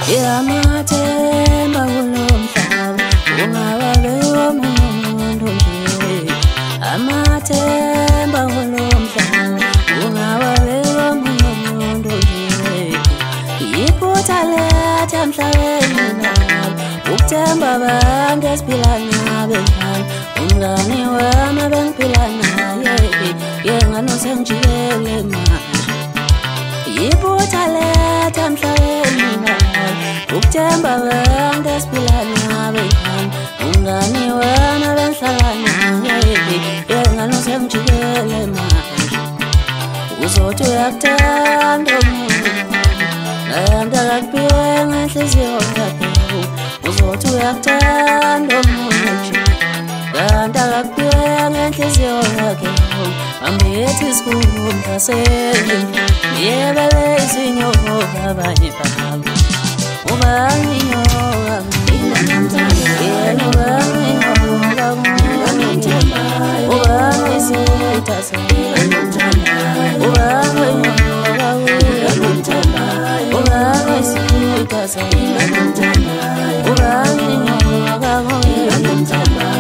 Yamathemba kulo mhlaba ungabe umuntu nje. Amathemba kulo mhlaba ungabe umuntu nje. Iphutha lethu emhlabeni nabo ukuthemba abantu esiphila nabo ekhaya. Umngani wami bengiphila naye yengane sengijikele manje. Iphutha lethu emhlabeni nabo ukuthemba abantu esiphila nabo ekhaya. Umngani wami bengihlala naye yengane sengijikele manje. Uzothi uyakuthanda umuntu kanti akakuphiwe ngenhliziyo yakhe. Uzothi uyakuthanda umuntu nje kanti akakuphiwe ngenhliziyo yakhe. Ambethi isikhumba sendlu yebele izinyoka abanye babo. Ubani inyoka yena ubani inyoka ubani isitha sendlu ubani inyoka ubani isitha sendlu ubani inyoka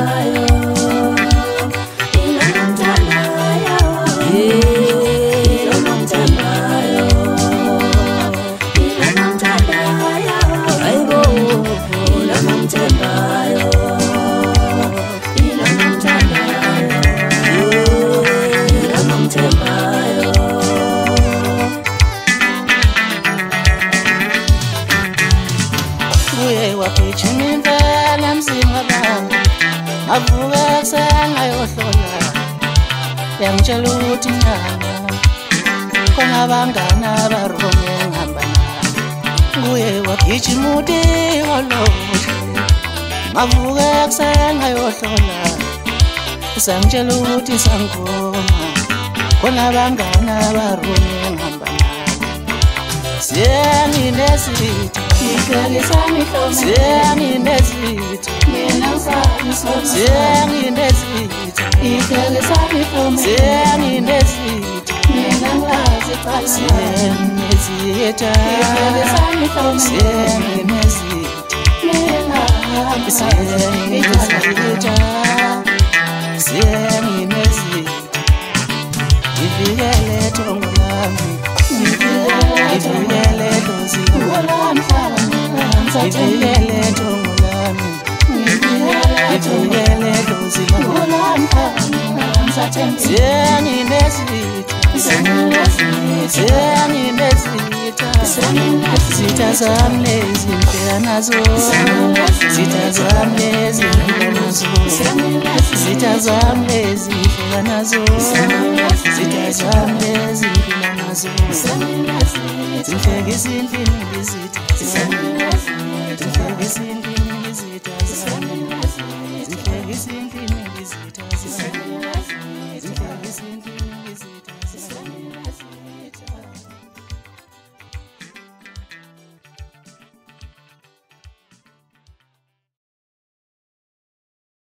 waphichimintela mzima bami avuka ekuseni ayohlola. Yangitshela ukuthi nyanga khona abangani abarome ngihamba nabo. Nguye wagijima uthi oloshe avuka ekuseni ayohlola. Usangitshela ukuthi sangoma khona abangani abarome ngihamba nabo. Senginesithi senginesithi ivikele thongo lami, ivikele dlozi ngolami, ivikele thongo lami, ivikele dlozi ngolami. Zitha zami lezi ngibheka nazo, zitha zami lezi ngibheka nazo, zitha zami lezi ngibheka nazo, zitha zami lezi ngibheka nazo. Zinhlekisa indlini ngizitha, zinhlekisa